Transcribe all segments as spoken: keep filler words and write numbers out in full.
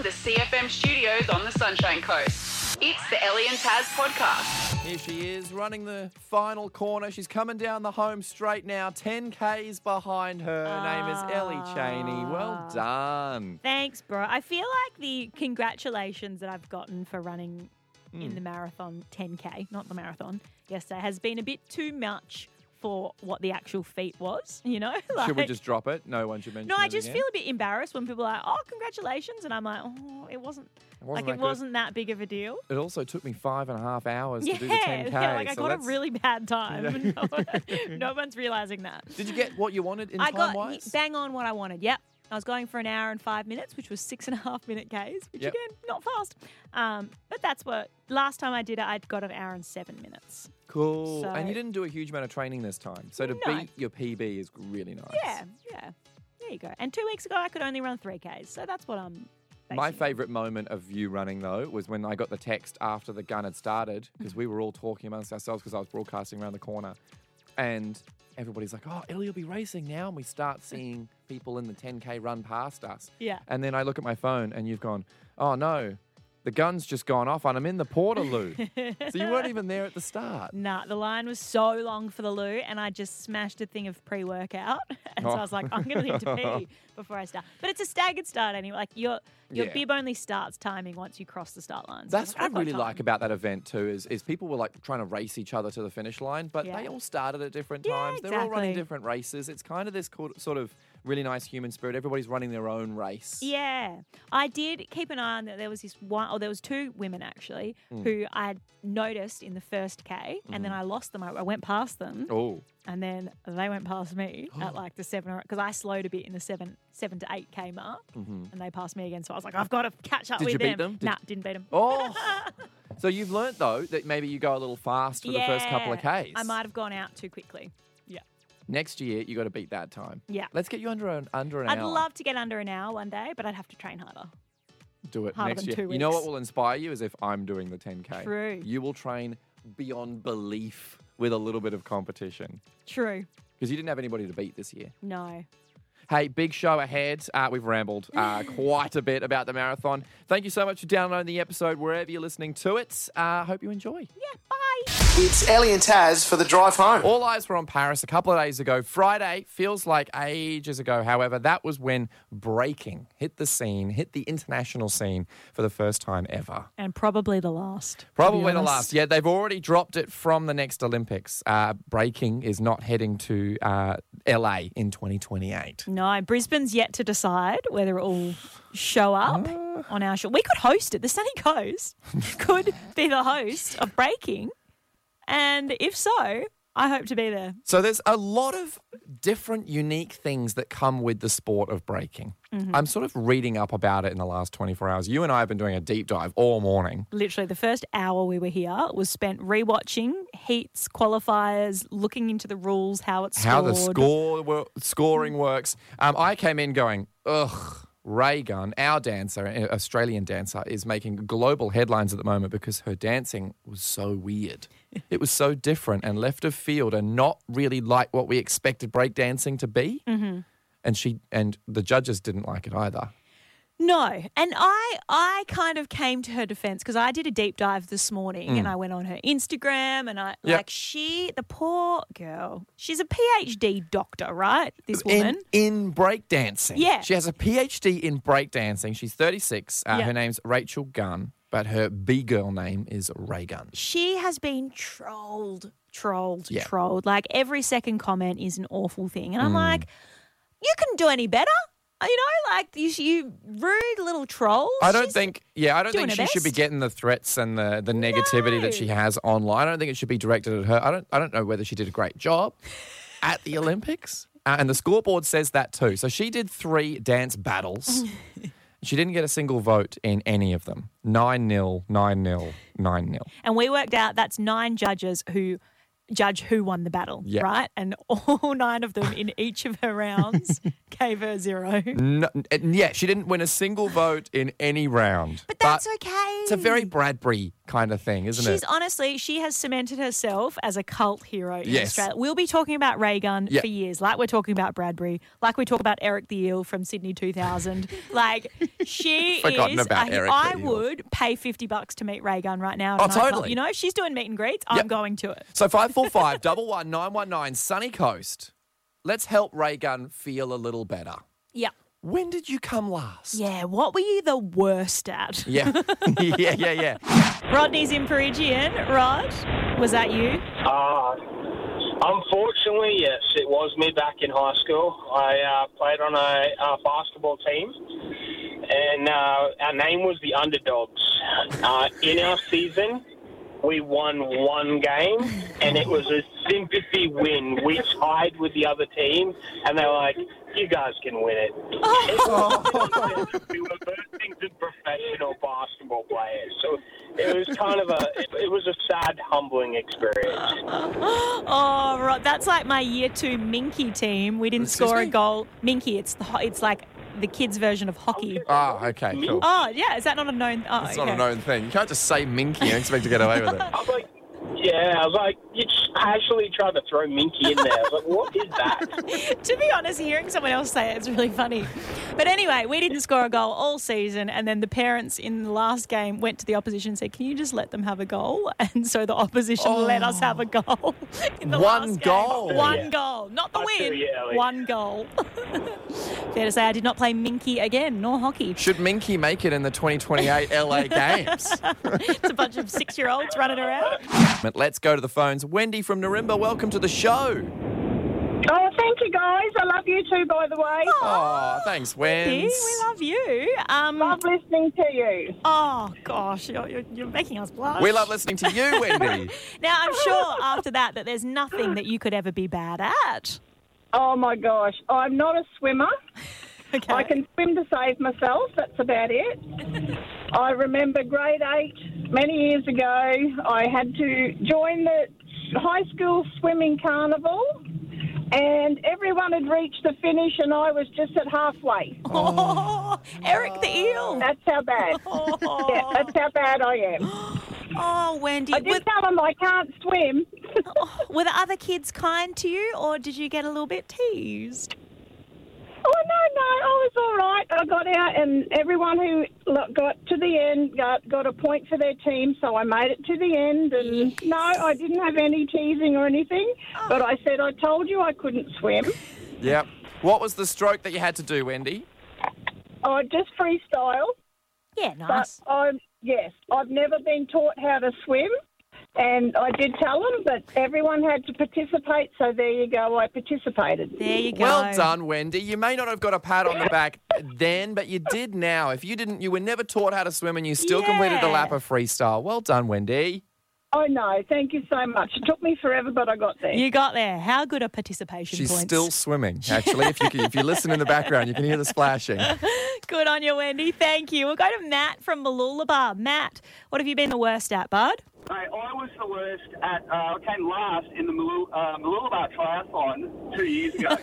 From the C F M studios on the Sunshine Coast, it's the Ellie and Taz podcast. Here she is, running the final corner. She's coming down the home straight now. ten Ks behind her. Her name is Ellie Cheney. Well done. Thanks, bro. I feel like the congratulations that I've gotten for running mm. in the marathon ten K, not the marathon, yesterday, has been a bit too much for what the actual feat was, you know? Like, should we just drop it? No one should mention No, it I just again? feel a bit embarrassed when people are like, oh, congratulations. And I'm like, oh, it wasn't, it wasn't like, it that wasn't that big of a deal. It also took me five and a half hours yeah, to do the ten K. Yeah, like I so got that's... a really bad time. Yeah. no, one, no one's realising that. Did you get what you wanted in I time-wise? got bang on what I wanted, yep. I was going for an hour and five minutes, which was six and a half minute Ks, which yep. again, not fast. Um, but that's what, last time I did it, I'd got an hour and seven minutes. Cool. So, and you didn't do a huge amount of training this time. So to no. beat your P B is really nice. Yeah, yeah. There you go. And two weeks ago, I could only run three Ks. So that's what I'm My favourite moment of you running, though, was when I got the text after the gun had started, because we were all talking amongst ourselves because I was broadcasting around the corner. And everybody's like, oh, Ellie will be racing now. And we start seeing people in the ten K run past us. Yeah. And then I look at my phone and you've gone, oh, no, the gun's just gone off and I'm in the Portaloo. So you weren't even there at the start. Nah, the line was so long for the loo and I just smashed a thing of pre-workout. And so I was like, I'm going to need to pee before I start. But it's a staggered start anyway. Like your your Yeah. bib only starts timing once you cross the start line. So That's like, what I've I got really time. like about that event too, is, is people were like trying to race each other to the finish line, but Yeah. they all started at different Yeah, times. They're all running exactly. different races. It's kind of this co- sort of really nice human spirit. Everybody's running their own race. Yeah. I did keep an eye on that. There was this one, or there was two women actually, Mm. who I noticed in the first K and Mm-hmm. then I lost them. I, I went past them. Oh. And then they went past me at like the seven or because I slowed a bit in the seven seven to eight K mark, Mm-hmm. and they passed me again. So I was like, I've got to catch up Did with you them. beat them? Did- Nah, didn't beat them. Oh. So you've learnt, though, that maybe you go a little fast for the first couple of Ks. I might have gone out too quickly. Yeah. Next year, you got to beat that time. Yeah. Let's get you under an, under an I'd hour. love to get under an hour one day, but I'd have to train harder. Do it harder next than year. two You know what weeks. will inspire you is if I'm doing the ten K. True. You will train beyond belief with a little bit of competition. True. Because you didn't have anybody to beat this year. No. Hey, big show ahead. Uh, we've rambled uh, quite a bit about the marathon. Thank you so much for downloading the episode wherever you're listening to it. Uh, hope you enjoy. Yeah, bye. It's Ellie and Taz for the drive home. All eyes were on Paris a couple of days ago. Friday feels like ages ago. However, that was when breaking hit the scene, hit the international scene for the first time ever. And probably the last. to be Probably the honest. last. Yeah, they've already dropped it from the next Olympics. Uh, breaking is not heading to uh, L A in twenty twenty-eight. No, Brisbane's yet to decide whether it will show up Uh. on our show. We could host it. The Sunny Coast could be the host of Breaking. And if so, I hope to be there. So there's a lot of different unique things that come with the sport of breaking. Mm-hmm. I'm sort of reading up about it in the last twenty-four hours. You and I have been doing a deep dive all morning. Literally, the first hour we were here was spent rewatching heats, qualifiers, looking into the rules, how it's How scored. the score wo- scoring works. Um, I came in going, ugh. Ray Gunn, our dancer, an Australian dancer, is making global headlines at the moment because her dancing was so weird. It was so different and left of field and not really like what we expected breakdancing to be. Mm-hmm. And she and the judges didn't like it either. No, and I I kind of came to her defense because I did a deep dive this morning Mm. and I went on her Instagram and I Yep. like she the poor girl. She's a PhD doctor, right? This woman. In, in breakdancing. Yeah. She has a PhD in breakdancing. She's thirty-six. Uh, Yeah. Her name's Rachel Gunn, but her B-girl name is Ray Gunn. She has been trolled, trolled, Yeah. trolled. Like every second comment is an awful thing. And I'm Mm. like, you couldn't do any better. You know, like you, you rude little trolls. I don't She's- think, yeah, I don't doing think her she should be best. getting the threats and the, the negativity that No. she has online. I don't think it should be directed at her. I don't, I don't know whether she did a great job at the Olympics. Uh, and the scoreboard says that too. So she did three dance battles. She didn't get a single vote in any of them. nine nil, nine nil, nine nil. And we worked out that's nine judges who judge who won the battle, Yeah. right? And all nine of them in each of her rounds gave her zero. No, yeah, she didn't win a single vote in any round. But that's okay. It's a very Bradbury kind of thing, isn't She's it? honestly, she has cemented herself as a cult hero in Yes. Australia. We'll be talking about Ray Gunn Yeah. for years, like we're talking about Bradbury, like we talk about Eric the Eel from Sydney two thousand. Like, she Forgotten is. about I, Eric I the Eel. would pay fifty bucks to meet Ray Gunn right now. at Oh, a nightclub. totally. You know, if she's doing meet and greets, I'm Yep. going to it. So five four five, double one, nine one nine, Sunny Coast. Let's help Ray Gunn feel a little better. Yeah. When did you come last? Yeah, what were you the worst at? Yeah. yeah, yeah, yeah. Rodney's in Peregian. Rod, was that you? Uh, unfortunately, yes, it was me back in high school. I uh, played on a uh, basketball team, and uh, our name was the Underdogs. Uh, in our season, we won one game, and it was a sympathy win. We tied with the other team, and they were like, you guys can win it. We were first into professional basketball players, so it was kind of a, it, it was a sad, humbling experience. Oh, right. That's like my year two Minky team. We didn't Excuse score me? a goal. Minky, it's the ho- it's like the kids' version of hockey. Oh, okay, cool. Oh, yeah. Is that not a known? Oh, It's okay. not a known thing. You can't just say Minky and expect to get away with it. I was like, yeah, I was like, you just casually tried to throw Minky in there. I was like, what is that? To be honest, hearing someone else say it, it's really funny. But anyway, we didn't score a goal all season, and then the parents in the last game went to the opposition and said, "Can you just let them have a goal?" And so the opposition let us have a goal in the One last goal? game. One Yeah. goal, not the I feel win. you, Ellie. One goal. Fair to say, I did not play Minky again, nor hockey. Should Minky make it in the twenty twenty-eight L A Games? It's a bunch of six-year-olds running around. But let's go to the phones. Wendy from Narimba, welcome to the show. Oh, thank you, guys. I love you too, by the way. Oh, thanks, Wendy, Wens. we love you. Um, Love listening to you. oh, gosh, you're, you're, you're making us blush. We love listening to you, Wendy. Now, I'm sure after that that there's nothing that you could ever be bad at. Oh, my gosh. I'm not a swimmer. Okay. I can swim to save myself. That's about it. I remember grade eight, many years ago, I had to join the high school swimming carnival, and everyone had reached the finish, and I was just at halfway. Oh, Eric the Eel. That's how bad. Oh, Yeah, that's how bad I am. oh Wendy. I Were, did tell them I can't swim. were the other kids kind to you, or did you get a little bit teased? Oh, no, no, I was all right. I got out, and everyone who look, got to the end got, got a point for their team, so I made it to the end. And no, I didn't have any teasing or anything, but I said, I told you I couldn't swim. Yep. What was the stroke that you had to do, Wendy? I just freestyle, Yeah, but nice. I'm, yes, I've never been taught how to swim. And I did tell them, but everyone had to participate, so there you go, I participated. There you go. Well done, Wendy. You may not have got a pat on the back then, but you did now. If you didn't, you were never taught how to swim and you still completed the Yeah. lap of freestyle. Well done, Wendy. Oh, no, thank you so much. It took me forever, but I got there. You got there. How good are participation She's points? still swimming, actually. If you can, if you listen in the background, you can hear the splashing. Good on you, Wendy. Thank you. We'll go to Matt from Malulabar. Matt, what have you been the worst at, bud? Mate, I was the worst at, uh, I came last in the Malul- uh, Malulabar Triathlon two years ago.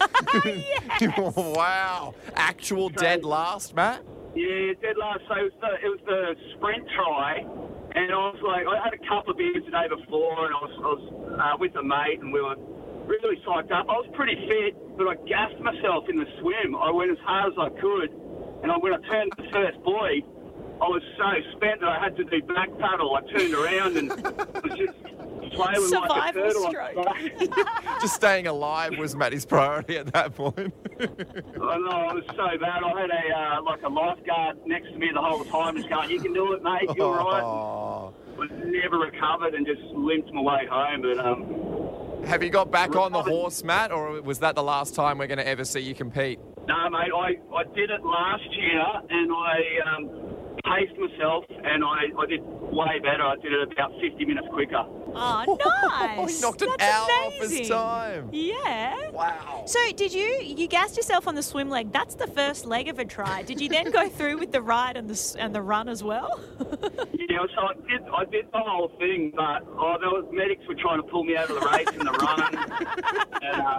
Wow. Actual dead last, Matt? Yeah, dead last. So it was, the, it was the sprint try, and I was like, I had a couple of beers the day before, and I was, I was uh, with a mate, and we were really psyched up. I was pretty fit, but I gassed myself in the swim. I went as hard as I could, and I, when I turned the first buoy, I was so spent that I had to do back paddle. I turned around and was just flailing like a Survival turtle. on stroke. the back. Just staying alive was Matty's priority at that point. I know, it was so bad. I had a uh, like a lifeguard next to me the whole time, just going, "You can do it, mate. You're all right." Oh. But never recovered and just limped my way home. But um, Have you got back on the horse, Matt, or was that the last time we're going to ever see you compete? no, mate, I, I did it last year, and I um, paced myself, and I, I did way better. I did it about fifty minutes quicker. Oh, nice. He knocked an That's hour off his amazing. time. Yeah. Wow. So did you, you gassed yourself on the swim leg. That's the first leg of a try. Did you then go through with the ride and the, s- and the run as well? Yeah, so I did, I did the whole thing, but oh, there was medics were trying to pull me out of the race and the run, and um,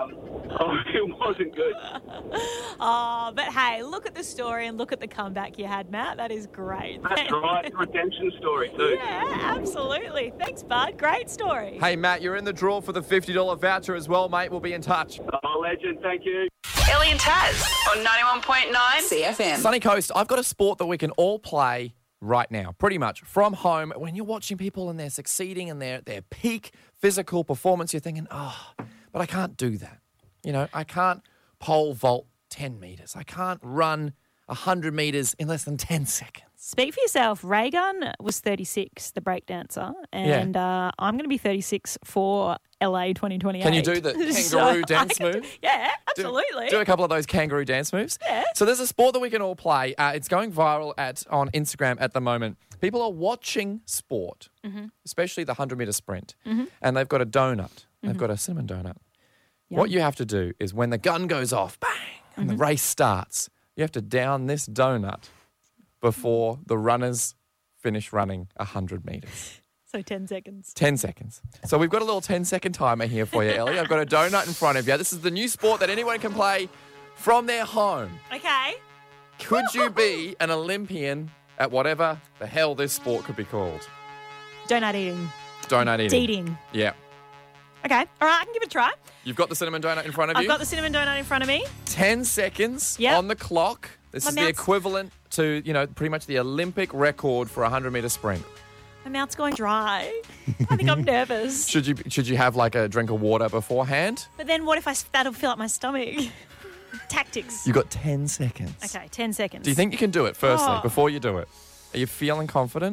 Oh, it wasn't good. Oh, but hey, look at the story and look at the comeback you had, Matt. That is great. That's right. Redemption story, too. Yeah, absolutely. Thanks, bud. Great story. Hey, Matt, you're in the draw for the fifty dollars voucher as well, mate. We'll be in touch. Oh, legend. Thank you. Ellie and Taz on ninety-one point nine C F M. Sunny Coast, I've got a sport that we can all play right now, pretty much from home. When you're watching people and they're succeeding in their, their peak physical performance, you're thinking, oh, but I can't do that. You know, I can't pole vault ten metres. I can't run one hundred metres in less than ten seconds. Speak for yourself. Raygun was thirty-six, the breakdancer, and uh, I'm going to be thirty-six for L A twenty twenty-eight. Can you do the kangaroo So dance I can move? do- yeah, Do- absolutely. Do, a couple of those kangaroo dance moves. Yeah. So there's a sport that we can all play. Uh, it's going viral at on Instagram at the moment. People are watching sport, Mm-hmm. especially the one hundred metre sprint, and they've got a donut. They've Mm-hmm. got a cinnamon donut. What you have to do is when the gun goes off, bang, and Mm-hmm. the race starts, you have to down this donut before the runners finish running one hundred metres. So ten seconds. ten seconds. So we've got a little ten second timer here for you, Ellie. I've got a donut in front of you. This is the new sport that anyone can play from their home. Okay. Could you be an Olympian at whatever the hell this sport could be called? Donut eating. Donut eating. Eating. Yeah. Okay. All right, I can give it a try. You've got the cinnamon donut in front of I've you. got the cinnamon donut in front of me. ten seconds Yep. on the clock. This My is the mouth's- equivalent to, you know, pretty much the Olympic record for a one hundred metre sprint. My mouth's going dry. I think I'm nervous. Should you should you have like a drink of water beforehand? But then what if I that'll fill up my stomach? Tactics. You've got ten seconds. Okay, ten seconds. Do you think you can do it, firstly, Oh. before you do it? Are you feeling confident?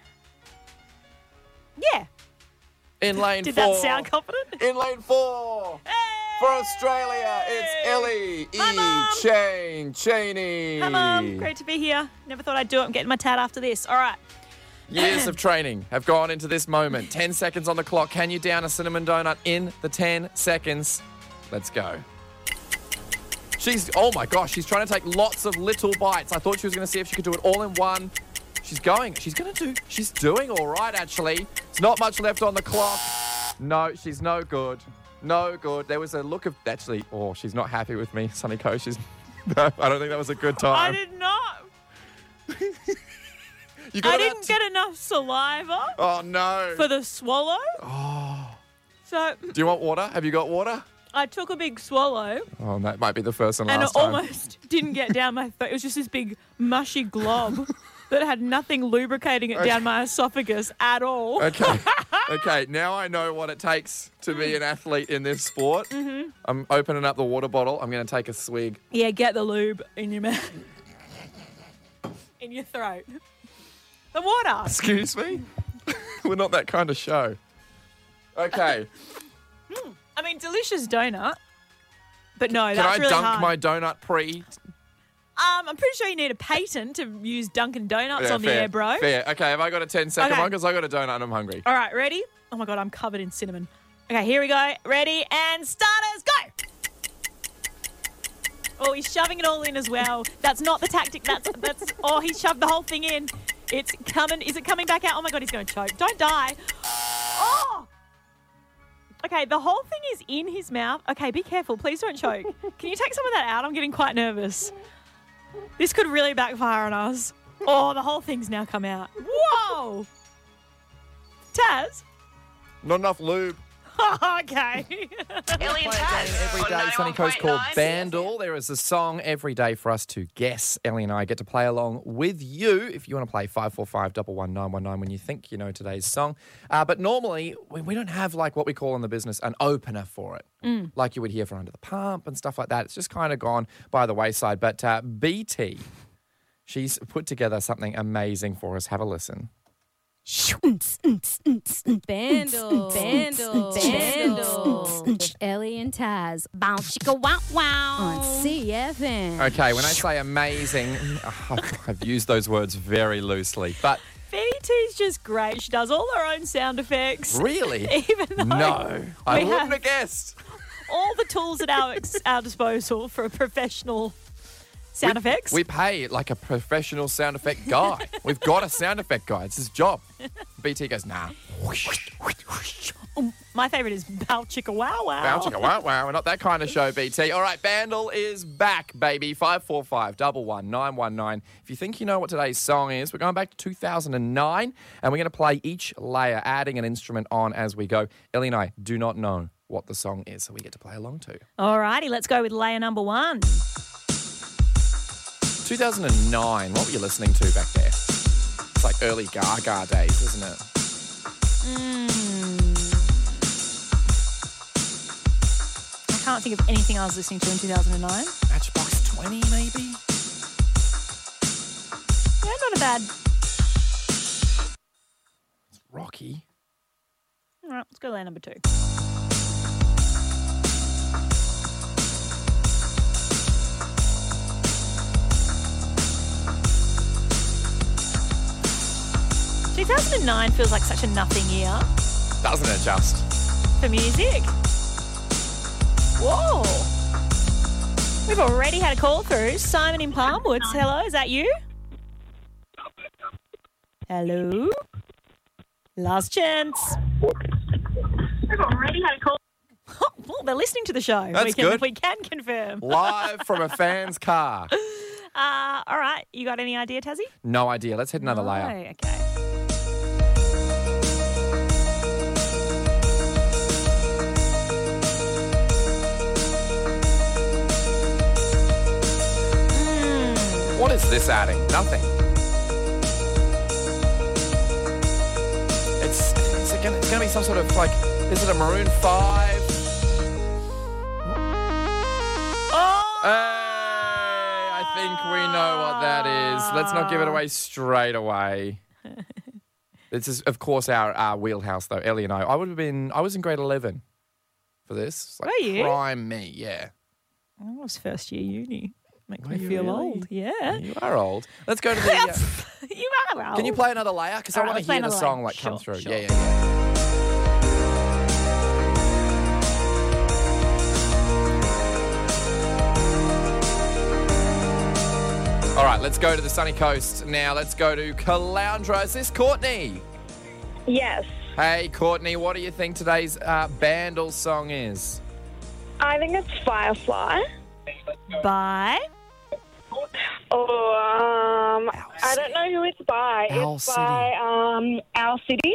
Yeah. In lane Did four. that sound confident? In lane four. For Australia, it's Ellie Hi, E. Mum. Chain Cheney. Hi, Mum. Great to be here. Never thought I'd do it. I'm getting my tat after this. All right. Years of training have gone into this moment. ten seconds on the clock. Can you down a cinnamon donut in the ten seconds? Let's go. She's, oh my gosh, she's trying to take lots of little bites. I thought she was going to see if she could do it all in one. She's going. She's going to do, she's doing all right, actually. There's not much left on the clock. No, she's no good. No good. There was a look of, actually, oh, she's not happy with me, Sunny Coast. She's, no, I don't think that was a good time. I did not. You got I about didn't t- get enough saliva Oh, no. for the swallow. Oh. So Do you want water? Have you got water? I took a big swallow Oh, that might be the first and and it last time. almost didn't get down my throat. It was just this big mushy glob that had nothing lubricating it down my esophagus at all. Okay. Okay, now I know what it takes to be an athlete in this sport. Mm-hmm. I'm opening up the water bottle. I'm going to take a swig. Yeah, get the lube in your mouth. In your throat. The water. Excuse me? We're not that kind of show. Okay. I mean, delicious donut. But no, Can that's I really dunk hard. my donut pre? Um, I'm pretty sure you need a patent to use Dunkin' Donuts Yeah, on the fair, air, bro. Fair. Okay, have I got a ten second Okay. one? Because I got a donut and I'm hungry. All right, ready? Oh my God, I'm covered in cinnamon. Okay, here we go. Ready and starters, go! Oh, he's shoving it all in as well. That's not the tactic. That's that's. Oh, he shoved the whole thing in. It's coming. Is it coming back out? Oh my God, he's going to choke. Don't die. Oh. Okay, the whole thing is in his mouth. Okay, be careful. Please don't choke. Can you take some of that out? I'm getting quite nervous. This could really backfire on us. Oh, the whole thing's now come out. Whoa! Taz? Not enough lube. Okay. Ellie and Play a game Taz every on day, Sunny Coast, called ninety-one point nine. Bandle. There is a song every day for us to guess. Ellie and I get to play along with you. If you want to play five four five, one one nine one nine when you think you know today's song. Uh, but normally, we, we don't have like what we call in the business an opener for it, like you would hear from Under the Pump and stuff like that. It's just kind of gone by the wayside. But uh, B T, she's put together something amazing for us. Have a listen. Bandle, bandle, bandle. With Ellie and Taz. Bounce, chicka, wow, wow. On C F M. Okay, when I say amazing, I've used those words very loosely. But B T's just great. She does all her own sound effects. really? Even though No, I we wouldn't have have guessed. all the tools at our, our disposal for a professional sound we, effects. We pay like a professional sound effect guy. We've got a sound effect guy. It's his job. B T goes, nah. Oh, My favourite is Bow Chicka Wow Wow. Bow chicka wow wow. We're not that kind of show, B T. All right, Bandle is back, baby. five four five, one one, nine one nine. If you think you know what today's song is, we're going back to two thousand nine, and we're going to play each layer, adding an instrument on as we go. Ellie and I do not know what the song is, so we get to play along too. All righty, let's go with layer number one. two thousand nine, what were you listening to back there? It's like early Gaga days, isn't it? Mm. I can't think of anything I was listening to in two thousand nine. Matchbox twenty, maybe? Yeah, not a bad. It's rocky. All right, let's go to layer number two. two thousand nine feels like such a nothing year Doesn't it just? for music. Whoa. We've already had a call through. Simon in Palmwoods. Hello, is that you? Hello? Last chance. I've already had a call. Well, they're listening to the show. That's we can, good. We can confirm. Live from a fan's car. Uh, all right. You got any idea, Tassie? No idea. Let's hit another No, layer. okay. What is this adding? Nothing. It's it's gonna, it's gonna be some sort of like, is it a Maroon five? Oh! Hey, I think we know what that is. Let's not give it away straight away. This is, of course, our, our wheelhouse, though. Ellie and I. I would have been. I was in grade eleven for this. It's like Were you? prime me, yeah. I was first year uni. Makes Were me you feel really? old. Yeah. You are old. Let's go to the. Uh, You are old. can you play another layer? Because I All right, want let's to play hear the another song layer. like come Sure, through. sure. Yeah, yeah, yeah. All right, let's go to the sunny coast now. Let's go to Caloundra. Is this Courtney? Yes. Hey, Courtney, what do you think today's uh, Bandle song is? I think it's Firefly. Bye. Oh, um, I don't know who it's by. Owl it's City. by um, Owl City.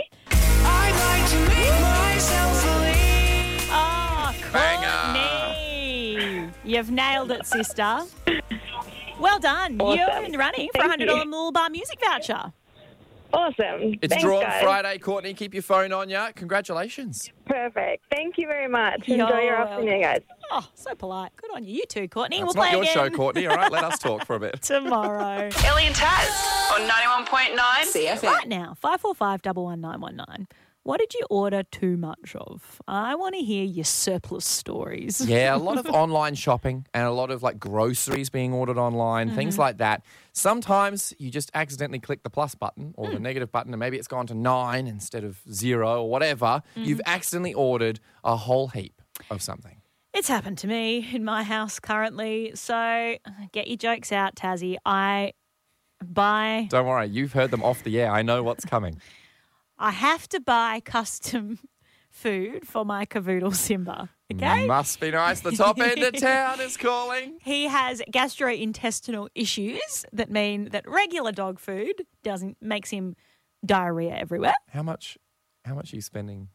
Oh, Banger. Courtney. You've nailed it, sister. Well done. Awesome. You're in the running for a Thank one hundred dollars you. Mill Bar music voucher. Awesome. It's Thanks, Drawn guys. Friday, Courtney. Keep your phone on ya. Congratulations. Perfect. Thank you very much. You're Enjoy your afternoon, guys. Oh, so polite. Good on you. You too, Courtney. It's we'll not play your again show, Courtney. All right, let us talk for a bit. tomorrow. Ellie and Taz on ninety-one point nine C F M. Right now, five four five, one one nine one nine. What did you order too much of? I want to hear your surplus stories. Yeah, a lot of online shopping and a lot of like groceries being ordered online, Mm-hmm. things like that. Sometimes you just accidentally click the plus button or Mm. the negative button and maybe it's gone to nine instead of zero or whatever. Mm. You've accidentally ordered a whole heap of something. It's happened to me in my house currently. So get your jokes out, Tassie. I buy, Don't worry, you've heard them off the air. I know what's coming. I have to buy custom food for my cavoodle Simba. Okay? Must be nice. The top end of town is calling. He has gastrointestinal issues that mean that regular dog food doesn't makes him diarrhea everywhere. How much how much are you spending?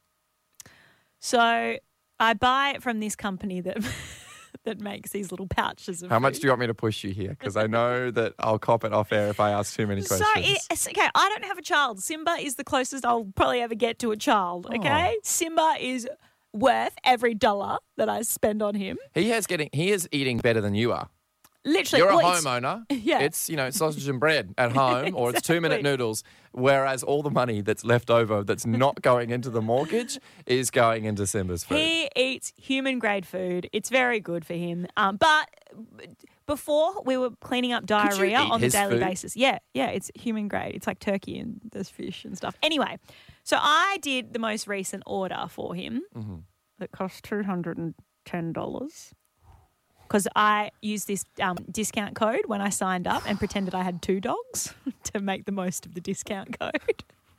So I buy it from this company that that makes these little pouches of How much food. do you want me to push you here? Because I know that I'll cop it off air if I ask too many So questions. it's okay. I don't have a child. Simba is the closest I'll probably ever get to a child. Okay, Simba is worth every dollar that I spend on him. he has getting he is eating better than you are. Literally, You're a well, it's- homeowner. Yeah. It's, you know, sausage and bread at home or it's two minute Exactly. noodles, whereas all the money that's left over that's not going into the mortgage is going into Simba's food. He eats human grade food. It's very good for him. Um, but before we were cleaning up you diarrhea eat on a his daily food? basis. Yeah, yeah, it's human grade. It's like turkey and there's fish and stuff. Anyway, so I did the most recent order for him Mm-hmm. that cost two hundred ten dollars. Because I used this um, discount code when I signed up and pretended I had two dogs to make the most of the discount code.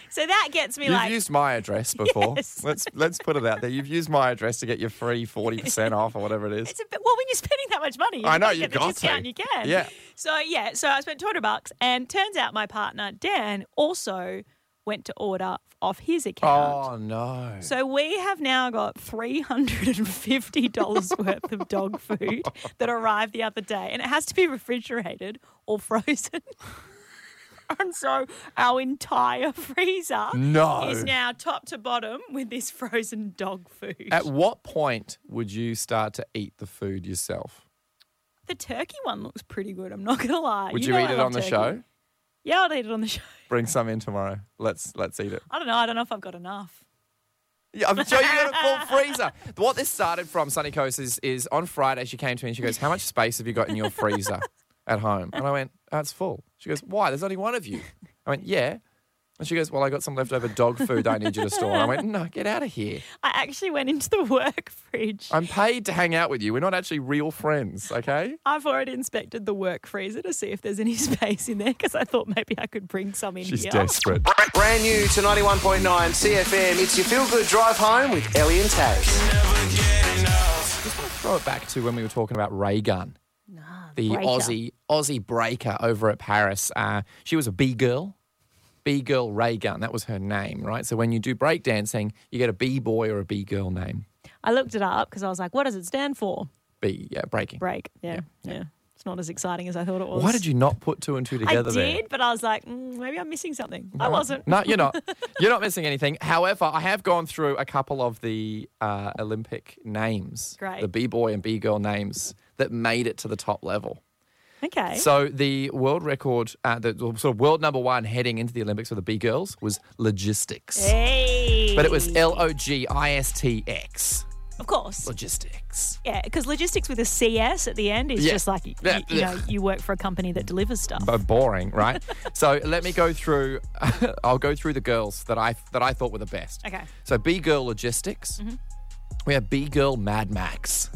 So that gets me You've like, used my address before. Yes. Let's let's put it out there. You've used my address to get your free forty percent off or whatever it is. it's a bit, well, when you're spending that much money, you I know, can you've get the got discount to. you can. Yeah. So, yeah, so I spent two hundred bucks, and turns out my partner, Dan, also went to order off his account. Oh, no. So we have now got three hundred fifty dollars worth of dog food that arrived the other day, and it has to be refrigerated or frozen. And so our entire freezer No. is now top to bottom with this frozen dog food. At what point would you start to eat the food yourself? The turkey one looks pretty good, I'm not going to lie. Would You you, know eat I it love on the turkey. show? Yeah, I'd eat it on the show. Bring some in tomorrow. Let's let's eat it. I don't know. I don't know if I've got enough. Yeah, I'm sure you got a full freezer. What this started from, Sunny Coast, is, is on Friday she came to me and she goes, how much space have you got in your freezer at home? And I went, oh, it's full. She goes, why? There's only one of you. I went, yeah. And she goes, well, I got some leftover dog food that I need you to store. And I went, no, get out of here. I actually went into the work fridge. I'm paid to hang out with you. We're not actually real friends, okay? I've already inspected the work freezer to see if there's any space in there because I thought maybe I could bring some in She's here. desperate. Brand new to ninety-one point nine C F M. It's your feel-good drive home with Ellie and Taz. Just want to throw it back to when we were talking about Ray Gun, the breaker. Aussie Aussie breaker over at Paris. Uh, she was a B-girl. B-girl Ray Gun, that was her name, right? So when you do breakdancing, you get a B-boy or a B-girl name. I looked it up because I was like, what does it stand for? B, yeah, breaking. Break. Yeah, yeah. It's not as exciting as I thought it was. Why did you not put two and two I together there? did, but I was like, mm, maybe I'm missing something. I wasn't. No, you're not. You're not missing anything. However, I have gone through a couple of the uh, Olympic names, Great. the B-boy and B-girl names that made it to the top level. Okay. So the world record, uh, the sort of world number one heading into the Olympics for the B-girls was logistics. Hey. But it was L O G I S T X. Of course. Logistics. Yeah, because logistics with a C S at the end is Yeah. just like, you, Yeah. you know, you work for a company that delivers stuff. But boring, right? So let me go through, I'll go through the girls that I that I thought were the best. Okay. So B-girl logistics. Mm-hmm. We have B-girl Mad Max.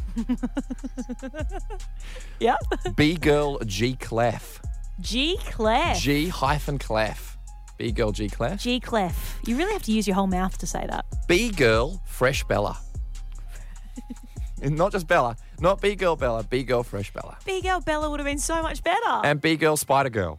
Yeah. B-girl G Clef. G Clef. G hyphen Clef. B-girl G Clef. G Clef. You really have to use your whole mouth to say that. B-girl Fresh Bella. Not just Bella. Not B-girl Bella. B-girl Fresh Bella. Big girl Bella would have been so much better. And B-girl Spider Girl.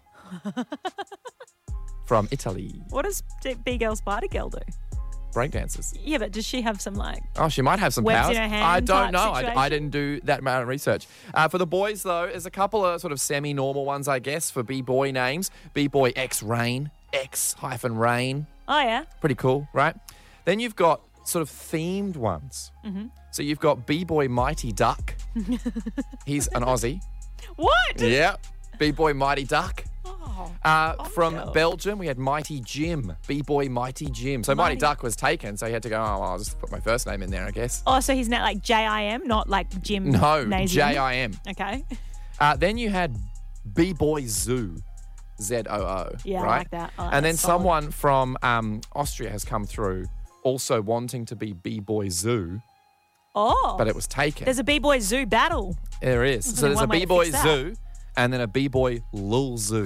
From Italy. What does Big girl Spider Girl do? Breakdancers. Yeah, but does she have some like? Oh, she might have some Webs powers. in her hand I don't type know. I, situation? I didn't do that amount of research. Uh, for the boys, though, there's a couple of sort of semi-normal ones, I guess, for B-boy names. B-boy X Rain. X hyphen Rain. Oh yeah. Pretty cool, right? Then you've got sort of themed ones. Mm-hmm. So you've got B-boy Mighty Duck. He's an Aussie. What? Yeah. B-boy Mighty Duck. Oh. Uh, from jealous. Belgium, we had Mighty Jim. B-boy Mighty Jim. So Mighty, Mighty- Duck was taken, so he had to go, oh, well, I'll just put my first name in there, I guess. Oh, so he's not like J I M, not like Jim. No, Nazim? J I M. Okay. Uh, then you had B-boy Zoo. Z O O. Yeah, I right? like that. I like and that. then Solid. someone from um, Austria has come through also wanting to be B-boy Zoo, Oh. but it was taken. There's a B-boy zoo battle. There is. So only there's a one way to B-boy fix that. Zoo and then a B-boy Lul Zoo.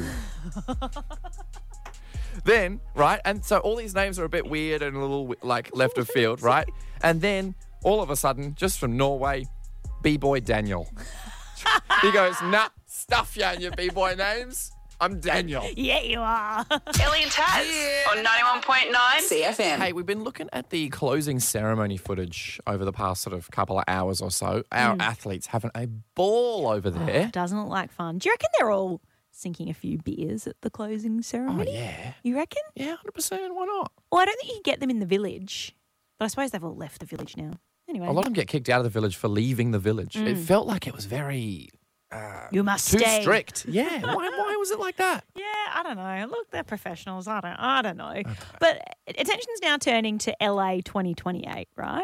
Then, right, and so all these names are a bit weird and a little like left of field, right? And then all of a sudden, just from Norway, B-boy Daniel. He goes, nah, stuff ya and your B-boy names. I'm Daniel. Yeah, you are. Ellie and Taz on ninety-one point nine C F M. Hey, we've been looking at the closing ceremony footage over the past sort of couple of hours or so. Our athletes having a ball over there. Doesn't look like fun. Do you reckon they're all sinking a few beers at the closing Oh, ceremony? yeah. You reckon? Yeah, one hundred percent. Why not? Well, I don't think you can get them in the village, but I suppose they've all left the village now. Anyway, A lot of them get kicked out of the village for leaving the village. It felt like it was very you must too stay. strict. Yeah. Why, why was it like that? Yeah, I don't know. Look, they're professionals. I don't. I don't know. But attention's now turning to L A twenty twenty-eight, right?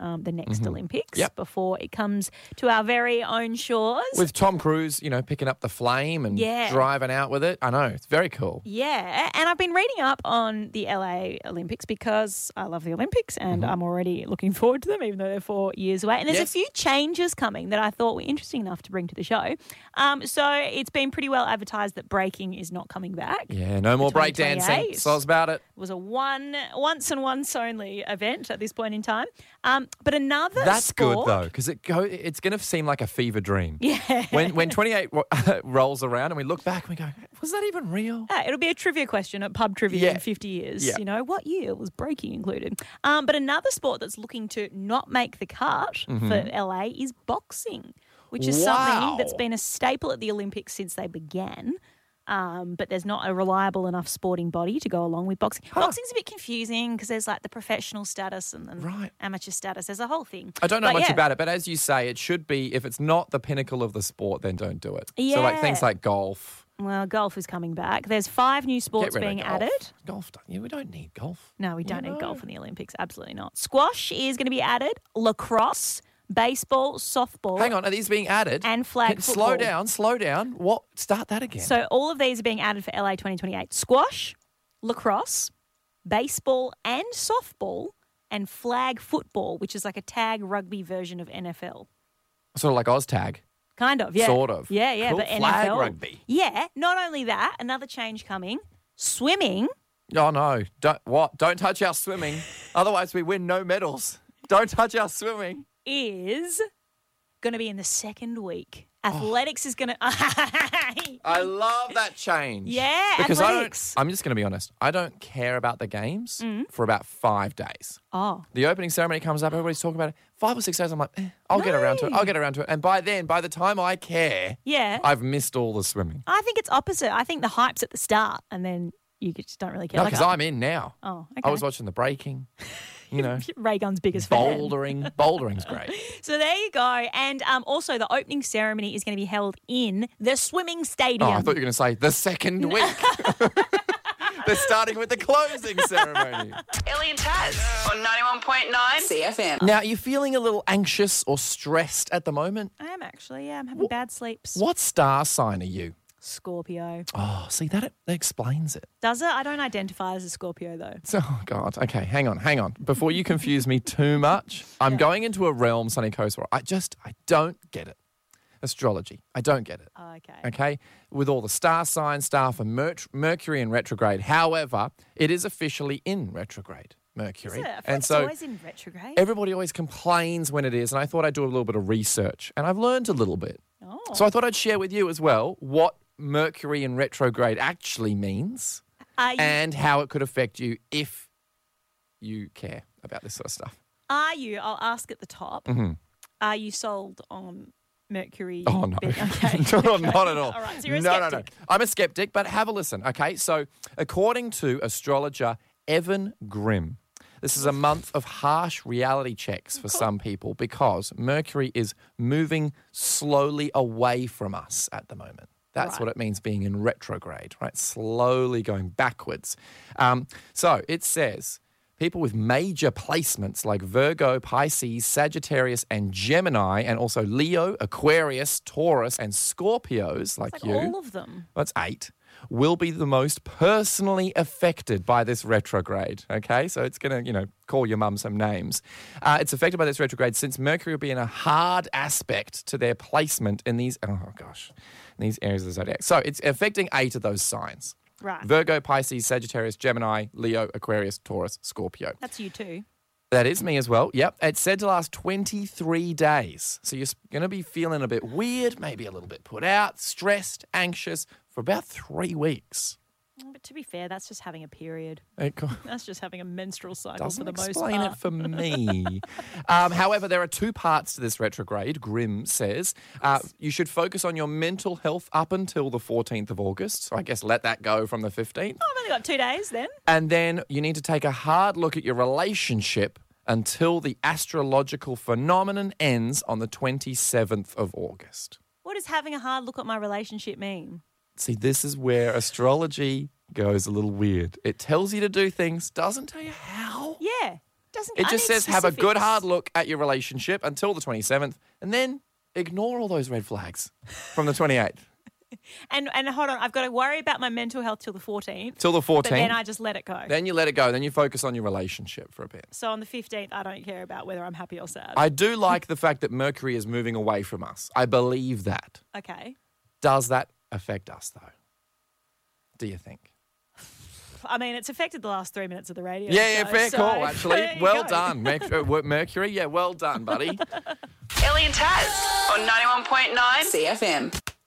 um, the next Olympics Yep. before it comes to our very own shores. With Tom Cruise, you know, picking up the flame and Yeah. driving out with it. I know, it's very cool. Yeah, and I've been reading up on the L A Olympics because I love the Olympics and I'm already looking forward to them, even though they're four years away. And there's Yes. a few changes coming that I thought were interesting enough to bring to the show. Um, so it's been pretty well advertised that breaking is not coming back. Yeah, no more twenty breakdancing. twenty-eight. Soz about it. It was a one, once and once only event at this point in time. Um, but another That's sport, good though, because it go. It's going to seem like a fever dream. Yeah. When when twenty-eight ro- rolls around and we look back and we go, was that even real? Yeah, it'll be a trivia question at pub trivia Yeah. in fifty years. Yeah. You know, what year was breaking included? Um, but another sport that's looking to not make the cut for L A is boxing, which is Wow. something that's been a staple at the Olympics since they began. Um, but there's not a reliable enough sporting body to go along with boxing. Boxing's a bit confusing because there's like the professional status and, and Right. amateur status. There's a whole thing. I don't know But much yeah. about it, but as you say, it should be, if it's not the pinnacle of the sport, then don't do it. So like Yeah. things like golf. Well, golf is coming back. There's five new Get sports rid being of golf. added. Golf, don't- yeah, we don't need golf. No, we don't You need golf know. in the Olympics. Absolutely not. Squash is going to be added. Lacrosse, baseball, softball. Hang on, are these being added? And flag Slow football. down, slow down. What? Start that again. So all of these are being added for L A twenty twenty-eight. Squash, lacrosse, baseball and softball, and flag football, which is like a tag rugby version of N F L. Sort of like OzTag. Kind of, yeah. Sort of. Yeah, yeah, Cool. but Flag N F L. rugby. Yeah, not only that, another change coming. Swimming. Oh no! Don't what? Don't touch our swimming. Otherwise, we win no medals. Don't touch our swimming. Is going to be in the second week. Oh. Athletics is going to. I love that change. Yeah, because athletics. I don't. I'm just going to be honest. I don't care about the games for about five days. Oh, The opening ceremony comes up. Everybody's talking about it. Five or six days. I'm like, eh, I'll get around to it. I'll get around to it. And by then, by the time I care, yeah. I've missed all the swimming. I think it's opposite. I think the hype's at the start, and then you just don't really care. No, Like, because I'm in now. Oh, okay. I was watching the breaking. You know, Ray Gunn's biggest fan. bouldering. Bouldering's great. So there you go. And um, also, the opening ceremony is going to be held in the swimming stadium. Oh, I thought you were going to say the second week. They're starting with the closing ceremony. Ellie and Taz on ninety-one point nine C F M. Now, are you feeling a little anxious or stressed at the moment? I am actually. Yeah, I'm having bad sleeps. What star sign are you? Scorpio. Oh, see, that, that explains it. Does it? I don't identify as a Scorpio, though. So, oh, God. Okay, hang on, hang on. Before you confuse me too much, I'm going into a realm, Sunny Coast, where I just, I don't get it. Astrology. I don't get it. Oh, okay. Okay, with all the star signs, star for Mer- Mercury in retrograde. However, it is officially in retrograde, Mercury. Is it? I feel like And it's so always in retrograde. everybody always complains when it is, and I thought I'd do a little bit of research, and I've learned a little bit. oh. So I thought I'd share with you as well what Mercury in retrograde actually means Are you, and how it could affect you if you care about this sort of stuff. are you, I'll ask at the top, Mhm. are you sold on Mercury? Oh, no. being- Okay. No, not at all. All right, so you're a no, no, no. skeptic. I'm a skeptic, but have a listen, okay? So, according to astrologer Evan Grimm, this is a month of harsh reality checks for some people because Mercury is moving slowly away from us at the moment. That's Right. what it means being in retrograde, right? Slowly going backwards. Um, so it says people with major placements like Virgo, Pisces, Sagittarius, and Gemini, and also Leo, Aquarius, Taurus, and Scorpios, like, Like you. all of them. That's eight, will be the most personally affected by this retrograde, okay? So it's going to, you know, call your mum some names. Uh, it's affected by this retrograde since Mercury will be in a hard aspect to their placement in these, oh gosh, in these areas of the zodiac. So it's affecting eight of those signs. Right. Virgo, Pisces, Sagittarius, Gemini, Leo, Aquarius, Taurus, Scorpio. That's you too. That is me as well. Yep. It's said to last twenty-three days. So you're going to be feeling a bit weird, maybe a little bit put out, stressed, anxious for about three weeks. But to be fair, that's just having a period. It co- That's just having a menstrual cycle doesn't for the most explain part. it for me. um, however, there are two parts to this retrograde, Grimm says. Uh, you should focus on your mental health up until the fourteenth of August. So I guess let that go from the fifteenth. Oh, I've only got two days then. And then you need to take a hard look at your relationship until the astrological phenomenon ends on the twenty-seventh of August. What does having a hard look at my relationship mean? See, this is where astrology goes a little weird. It tells you to do things, doesn't tell you how. Yeah. doesn't. It I just need says have a good specifics. hard look at your relationship until the twenty-seventh and then ignore all those red flags from the twenty-eighth. And and hold on, I've got to worry about my mental health till the fourteenth. Till the But fourteenth. then I just let it go. Then you let it go. Then you focus on your relationship for a bit. So on the fifteenth, I don't care about whether I'm happy or sad. I do like the fact that Mercury is moving away from us. I believe that. Okay. Does that affect us, though? Do you think? I mean, it's affected the last three minutes of the radio. Yeah, yeah, show, fair so call, actually. there you Well go. done. Merc- Mercury, yeah, well done, buddy. Ellie and Taz on ninety-one point nine C F M.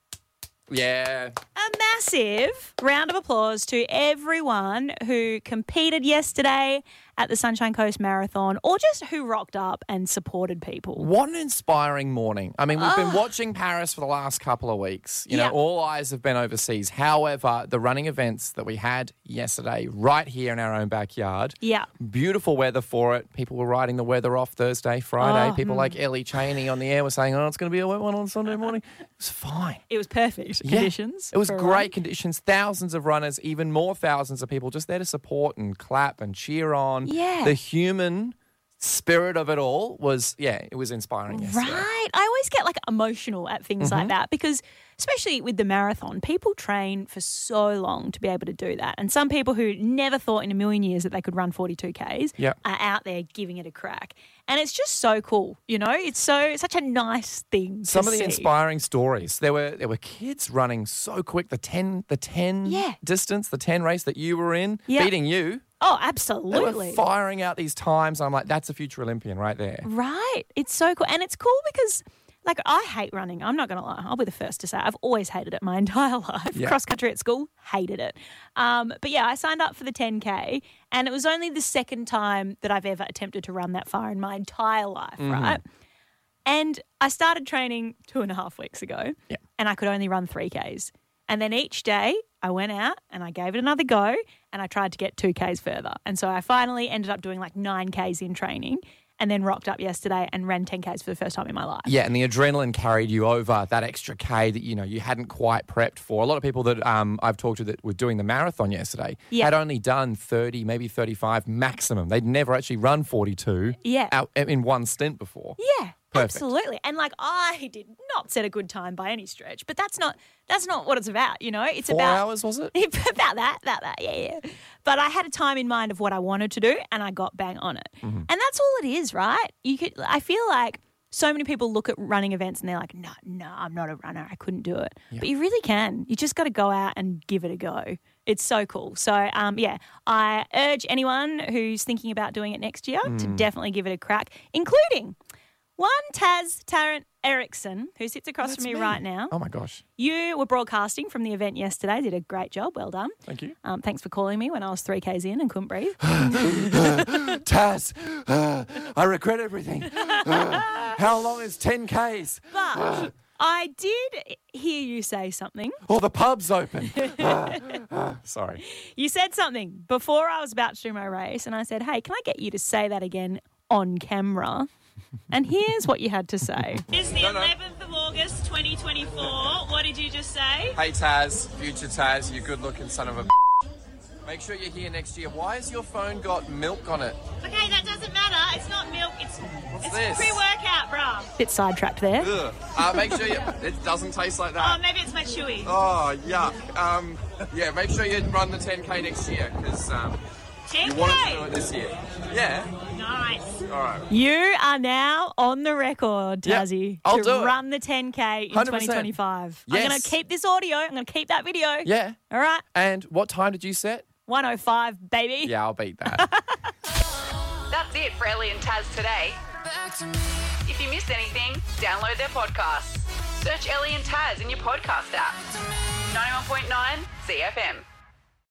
Yeah. A massive round of applause to everyone who competed yesterday at the Sunshine Coast Marathon or just who rocked up and supported people. What an inspiring morning. I mean, we've been Ah. watching Paris for the last couple of weeks. You know, Yeah. all eyes have been overseas. However, the running events that we had yesterday right here in our own backyard, Yeah. beautiful weather for it. People were riding the weather off Thursday, Friday. Oh, People mm. like Ellie Cheney on the air were saying, oh, it's going to be a wet one on Sunday morning. It was fine. It was perfect Yeah. conditions. It was for a great run. conditions. Thousands of runners, even more thousands of people just there to support and clap and cheer on. Yeah. The human spirit of it all was, yeah, it was inspiring yesterday. Right. I always get like emotional at things Mm-hmm. like that because especially with the marathon, people train for so long to be able to do that. And some people who never thought in a million years that they could run forty-two Ks Yep. are out there giving it a crack. And it's just so cool, you know? It's so it's such a nice thing to Some of the see. inspiring stories. There were there were kids running so quick. The ten the ten Yeah. distance, the ten race that you were in, Yeah. beating you. Oh, They absolutely. were firing out these times. I'm like, that's a future Olympian right there. Right. It's so cool. And it's cool because, like, I hate running. I'm not going to lie. I'll be the first to say I've always hated it my entire life. Yeah. Cross country at school, hated it. Um, but yeah, I signed up for the ten K and it was only the second time that I've ever attempted to run that far in my entire life, Mm-hmm. right? And I started training two and a half weeks ago Yeah. and I could only run three Ks. And then each day I went out and I gave it another go and I tried to get two Ks further. And so I finally ended up doing like nine Ks in training and then rocked up yesterday and ran ten Ks for the first time in my life. Yeah, and the adrenaline carried you over that extra K that, you know, you hadn't quite prepped for. A lot of people that um, I've talked to that were doing the marathon yesterday Yeah. had only done thirty, maybe thirty-five maximum. They'd never actually run forty-two Yeah. out in one stint before. Yeah, Perfect. absolutely. And like I did not set a good time by any stretch, but that's not that's not what it's about, you know? It's Four about hours, was it? about that, about that, yeah, yeah. But I had a time in mind of what I wanted to do and I got bang on it. Mm-hmm. And that's all it is, right? You could I feel like so many people look at running events and they're like, no, no, I'm not a runner. I couldn't do it. But you really can. You just got to go out and give it a go. It's so cool. So, um, yeah, I urge anyone who's thinking about doing it next year to Mm. definitely give it a crack, including one Taz Tarrant Erickson, who sits across That's from me, me. right now. Oh, my gosh. You were broadcasting from the event yesterday. Did a great job. Well done. Thank you. Um, thanks for calling me when I was three Ks in and couldn't breathe. Taz, uh, I regret everything. Uh, how long is ten Ks? But I did hear you say something. Oh, the pub's open. Uh, uh, sorry. You said something before I was about to do my race, and I said, hey, can I get you to say that again on camera? And here's what you had to say. It's the eleventh of August, twenty twenty-four. What did you just say? Hey, Taz, future Taz, you good-looking son of a Make sure you're here next year. Why has your phone got milk on it? Okay, that doesn't matter. It's not milk. It's What's it's this? pre-workout, bruh. Bit sidetracked there. Ugh. Uh, make sure you... It doesn't taste like Oh, that. maybe it's my chewy. Oh, yuck. Um, yeah, make sure you run the ten K next year, because um, you wanted to do it this year. Yeah? Nice. All right. You are now on the record, Yep, Tazzy, I'll to do it. run the ten K in one hundred percent. twenty twenty-five. I'm going Yes. to keep this audio. I'm going to keep that video. Yeah. All right. And what time did you set? one oh five, baby. Yeah, I'll beat that. That's it for Ellie and Taz today. If you missed anything, download their podcasts. Search Ellie and Taz in your podcast app. ninety-one point nine C F M.